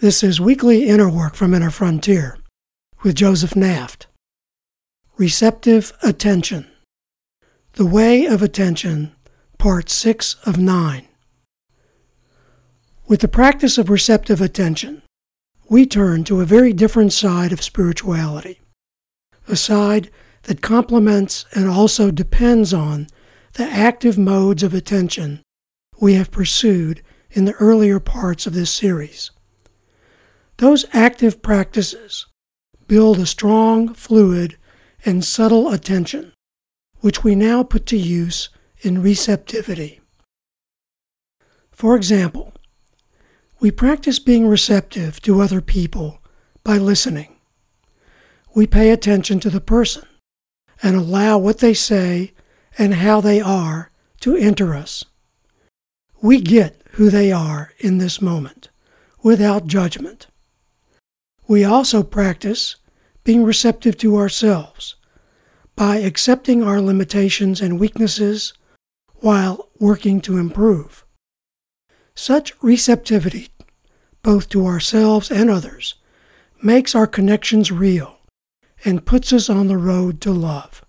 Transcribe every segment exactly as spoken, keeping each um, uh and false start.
This is Weekly Inner Work from Inner Frontier with Joseph Naft. Receptive Attention. The Way of Attention, Part six of nine. With the practice of receptive attention, we turn to a very different side of spirituality, a side that complements and also depends on the active modes of attention we have pursued in the earlier parts of this series. Those active practices build a strong, fluid, and subtle attention, which we now put to use in receptivity. For example, we practice being receptive to other people by listening. We pay attention to the person and allow what they say and how they are to enter us. We get who they are in this moment, without judgment. We also practice being receptive to ourselves by accepting our limitations and weaknesses while working to improve. Such receptivity, both to ourselves and others, makes our connections real and puts us on the road to love.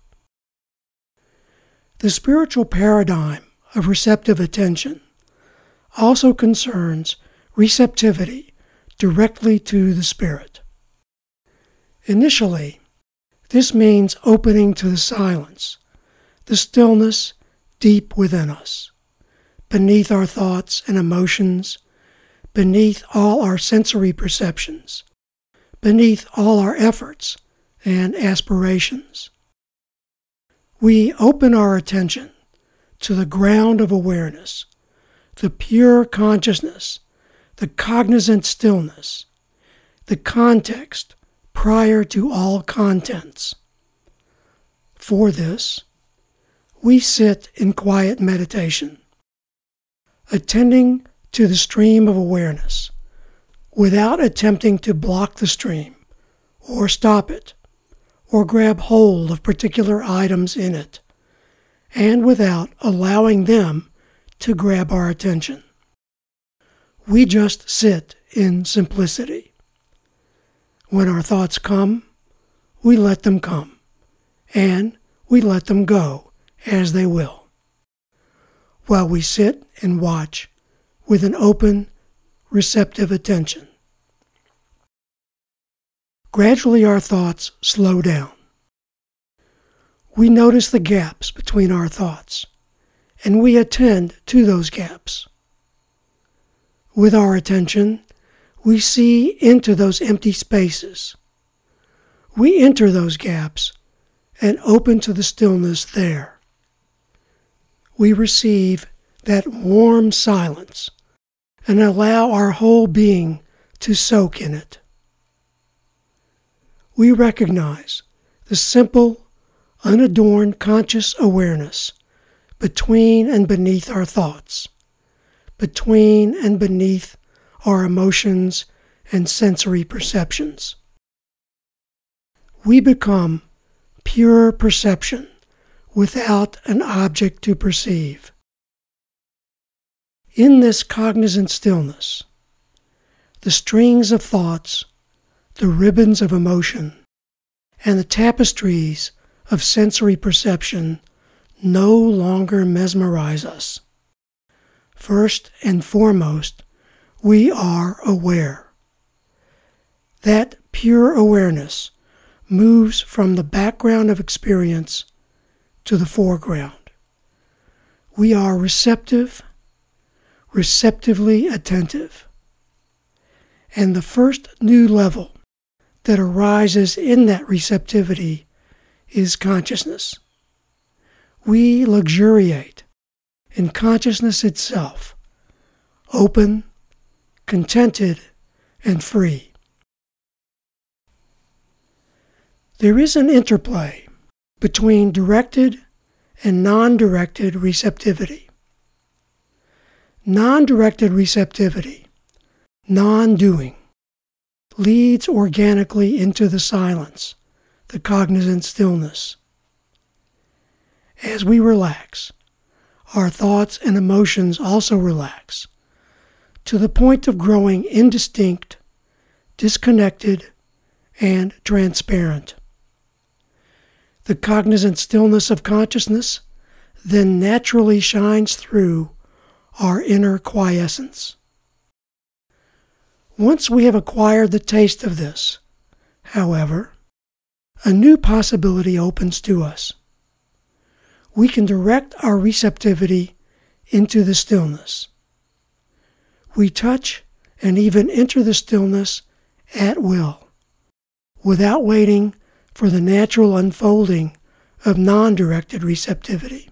The spiritual paradigm of receptive attention also concerns receptivity directly to the Spirit. Initially, this means opening to the silence, the stillness deep within us, beneath our thoughts and emotions, beneath all our sensory perceptions, beneath all our efforts and aspirations. We open our attention to the ground of awareness, the pure consciousness, the cognizant stillness, the context prior to all contents. For this, we sit in quiet meditation, attending to the stream of awareness without attempting to block the stream or stop it or grab hold of particular items in it, and without allowing them to grab our attention. We just sit in simplicity. When our thoughts come, we let them come, and we let them go as they will, while we sit and watch with an open, receptive attention. Gradually our thoughts slow down. We notice the gaps between our thoughts, and we attend to those gaps. With our attention, we see into those empty spaces. We enter those gaps and open to the stillness there. We receive that warm silence and allow our whole being to soak in it. We recognize the simple, unadorned conscious awareness between and beneath our thoughts, between and beneath our emotions and sensory perceptions. We become pure perception without an object to perceive. In this cognizant stillness, the strings of thoughts, the ribbons of emotion, and the tapestries of sensory perception no longer mesmerize us. First and foremost, we are aware. That pure awareness moves from the background of experience to the foreground. We are receptive, receptively attentive. And the first new level that arises in that receptivity is consciousness. We luxuriate in consciousness itself, open, contented, and free. There is an interplay between directed and non-directed receptivity. Non-directed receptivity, non-doing, leads organically into the silence, the cognizant stillness. As we relax, our thoughts and emotions also relax, to the point of growing indistinct disconnected, and transparent. The cognizant stillness of consciousness then naturally shines through our inner quiescence. Once we have acquired the taste of this, however, a new possibility opens to us. We can direct our receptivity into the stillness. We touch and even enter the stillness at will, without waiting for the natural unfolding of non-directed receptivity.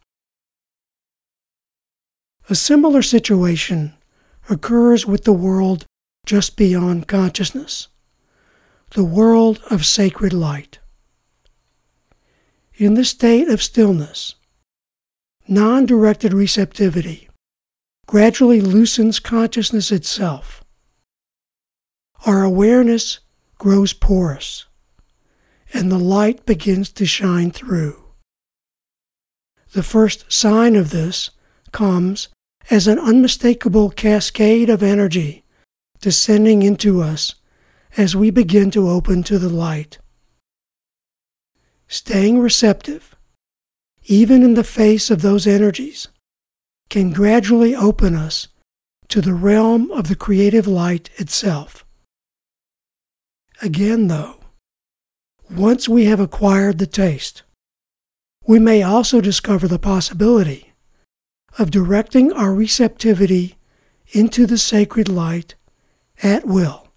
A similar situation occurs with the world just beyond consciousness, the world of sacred light. In the state of stillness, non-directed receptivity gradually loosens consciousness itself. Our awareness grows porous, and the light begins to shine through. The first sign of this comes as an unmistakable cascade of energy descending into us as we begin to open to the light. Staying receptive, even in the face of those energies, can gradually open us to the realm of the creative light itself. Again, though, once we have acquired the taste, we may also discover the possibility of directing our receptivity into the sacred light at will.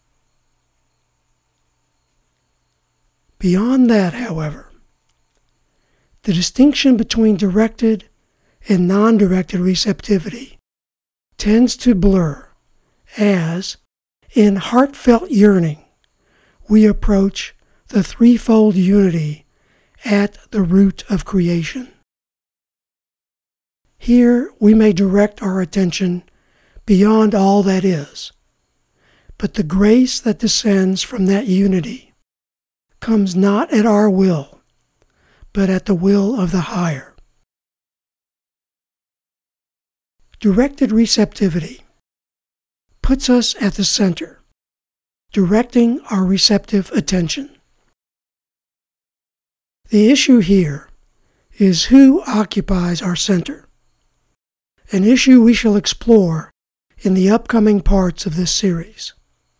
Beyond that, however, the distinction between directed and non-directed receptivity tends to blur as, in heartfelt yearning, we approach the threefold unity at the root of creation. Here we may direct our attention beyond all that is, but the grace that descends from that unity comes not at our will, but at the will of the higher. Directed receptivity puts us at the center, directing our receptive attention. The issue here is who occupies our center, an issue we shall explore in the upcoming parts of this series.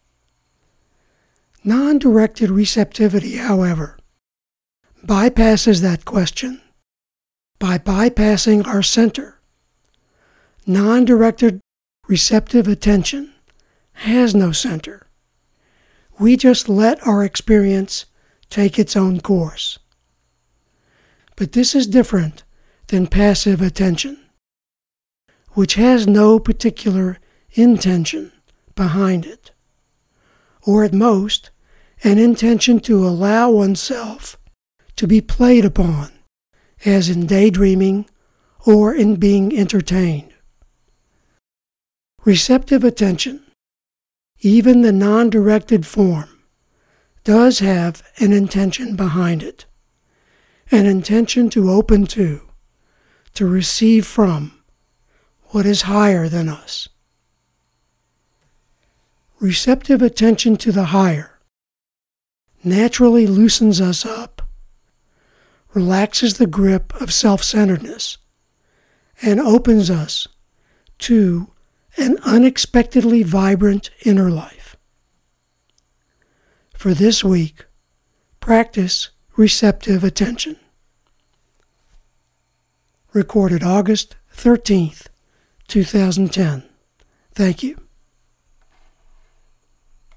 Non-directed receptivity, however, bypasses that question by bypassing our center. Non-directed receptive attention has no center. We just let our experience take its own course. But this is different than passive attention, which has no particular intention behind it, or at most, an intention to allow oneself to be played upon, as in daydreaming or in being entertained. Receptive attention, even the non-directed form, does have an intention behind it, an intention to open to, to receive from what is higher than us. Receptive attention to the higher naturally loosens us up, relaxes the grip of self-centeredness, and opens us to an unexpectedly vibrant inner life. For this week, practice receptive attention. Recorded August thirteenth, two thousand ten. Thank you.